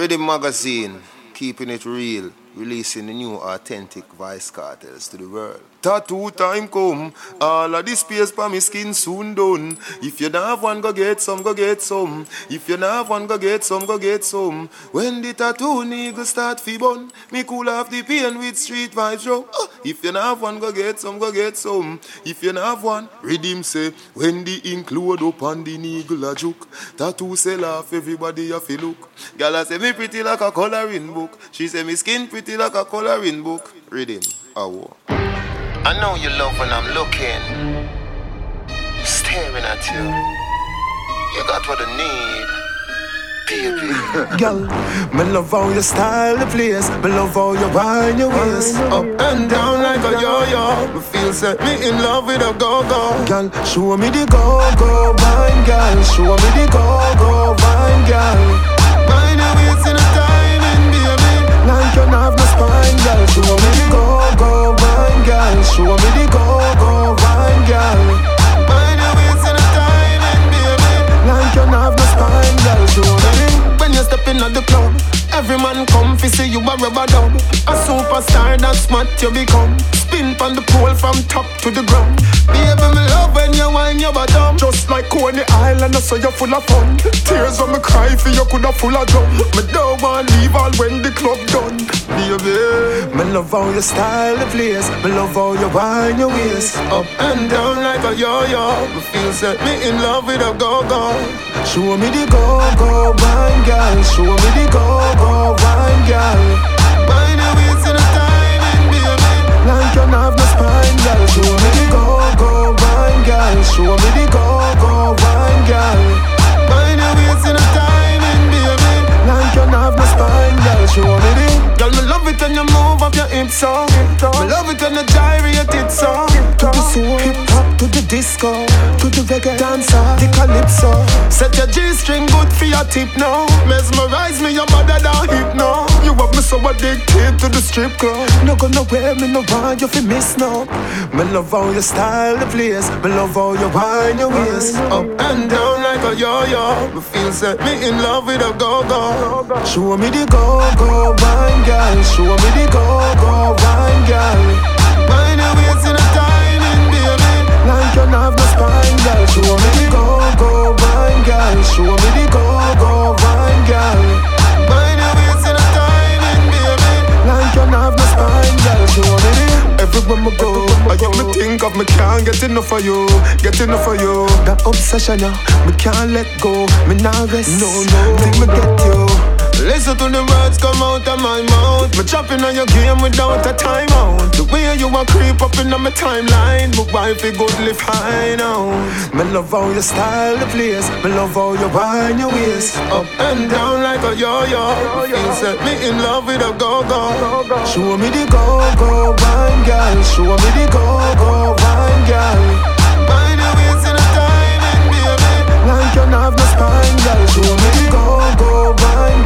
Rhythm Magazine, keeping it real, releasing the new authentic Vice Cartels to the world. Tattoo time come, all of this space for me skin soon done. If you don't have one, go get some, go get some. If you don't have one, go get some, go get some. When the tattoo nigga start fi bun, me cool off the pain with street vibes, yo. If you don't have one, go get some, go get some. If you don't have one, Redeem say, when the ink load up on the nigga a joke. Tattoo sell off, everybody have to look. Gala say me pretty like a coloring book. She say me skin pretty like a coloring book. Redeem, awo. I know you love when I'm looking, staring at you. You got what I need, baby. Girl, me love how your style the place. Me love how you wind your waist up and down like a yo-yo. Me feel set me in love with a go-go. Girl, show me the go-go wine, girl. Show me the go-go wine, girl. Wind your waist in a timing, baby. Like you have no spine, girl. Show me the go-go wine, girl. Show me the go-go wine, girl. Wind your waist in a timing, baby. Like you have no spine, girl. Show me. When you step in at the club, every man come fi see you a rubber dub. A superstar, that's what you become. Spin from the pole from top to the ground. Baby, me love when you whine your bottom. Just like Coney Island, I saw you full of fun. Tears when me cry for you coulda full of drum. Me don't want leave all when the club done. Baby, me love how you style the place. Me love how you whine your waist up and down like a yo-yo. Me feel set me in love with a go-go. Show me the go-go wine, girl. Show me the go-go wine, girl. Wind your waist in a timing, baby. Like you have no spine, girl. Show me the go-go wine, girl. Show me the go-go wine, girl. Wind your waist in a timing, baby. Like you have no spine, girl. Show me the. Girl, me love it when you move up your hips so. Me love it when you gyrate it so. To the soul, hip hop, to the disco, to the reggae dancer, the calypso. Set your G-string good for your tip now. Mesmerize me, your body down hip now. You have me so addicted to the strip club. No go nowhere, me no want you fi miss now. Me love how you style the place. Me love how you wind your waist up and down like a yo-yo. Me feel set me in love with a go-go. Show me the go-go wine, girl. Show me the go-go wine, girl. Wind your waist in a timing, baby. Like you have no spine, girl. Show me the go-go wine, girl. Show me the go-go wine, girl. Wind your waist in a timing, baby. Like you have no spine, girl. Show me the. Everywhere me go, I get me think of me can't get enough of you, get enough of you. That obsession, yeah, me can't let go, me not rest. No, think me get you. Listen to the words come out of my mouth. Me chopping on your game without a timeout. The way you a creep up in on my timeline. My wife is good live high now. Me love how you style the place. Me love how you wind your waist up and down like a yo-yo. You set me in love with a go-go. Show me the go-go wine, girl. Show me the go-go wine, girl. Wind your waist in a timing, baby. Like you have no spine, girl. Show me the go-go wine.